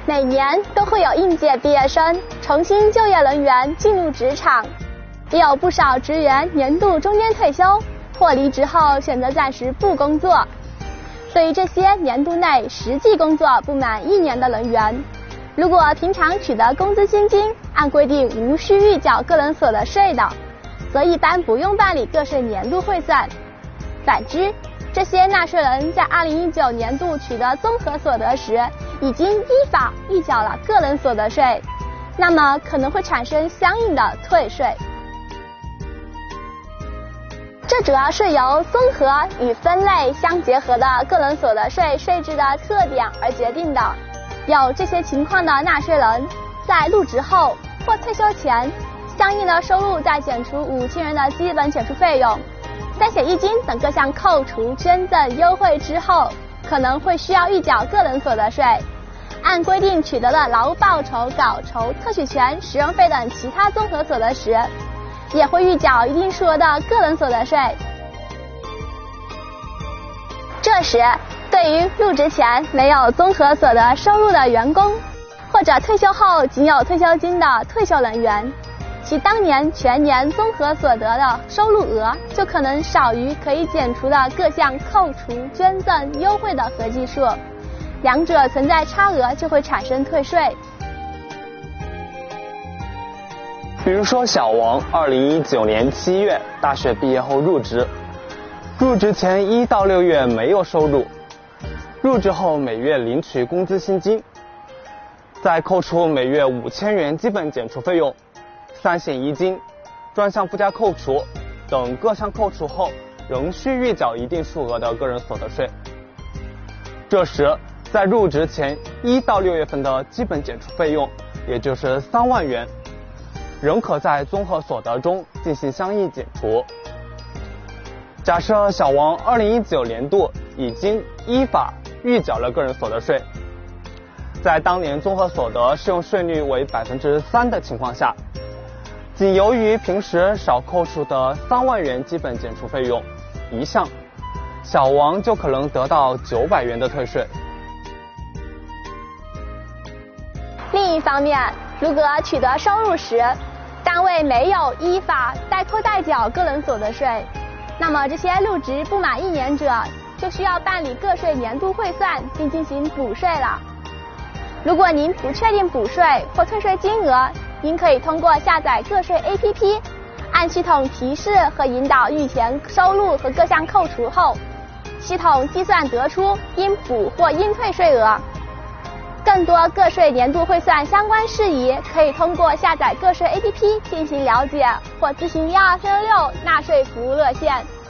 每年都会有应届毕业生、重新就业人员进入职场，也有不少职员年度中间退休或离职后选择暂时不工作。对于这些年度内实际工作不满1年的人员，如果平常取得工资薪金，按规定无需预缴个人所得税的，则一般不用办理个税年度汇算。反之，这些纳税人在2019年度取得综合所得时，已经依法预缴了个人所得税，那么可能会产生相应的退税。这主要是由综合与分类相结合的个人所得税税制的特点而决定的。有这些情况的纳税人，在入职后或退休前，相应的收入再减除5000元的基本减除费用、三险一金等各项扣除、捐赠、优惠之后，可能会需要预缴个人所得税。按规定取得的劳务报酬、稿酬、特许权、使用费等其他综合所得时，也会预缴一定数额的个人所得税。这时，对于入职前没有综合所得收入的员工，或者退休后仅有退休金的退休人员，其当年全年综合所得的收入额就可能少于可以减除的各项扣除、捐赠、优惠的合计数，两者存在差额就会产生退税。 比如说小王2019年7月大学毕业后入职，入职前1到6月没有收入，入职后每月领取工资薪金，再扣除每月5000元基本减除费用、三险一金、专项附加扣除等各项扣除后，仍需预缴一定数额的个人所得税。这时，在入职前1到6月份的基本减除费用，也就是3万元，仍可在综合所得中进行相应减除。假设小王2019年度已经依法预缴了个人所得税，在当年综合所得适用税率为3%的情况下，仅由于平时少扣除的3万元基本减除费用一项，小王就可能得到900元的退税。 另一方面，如果取得收入时，单位没有依法代扣代缴个人所得税，那么这些入职不满1年者就需要办理个税年度汇算并进行补税了。如果您不确定补税或退税金额，您可以通过下载个税 APP， 按系统提示和引导预填收入和各项扣除后，系统计算得出应补或应退税额。更多个税年度汇算相关事宜，可以通过下载个税 APP 进行了解，或咨询12366纳税服务热线。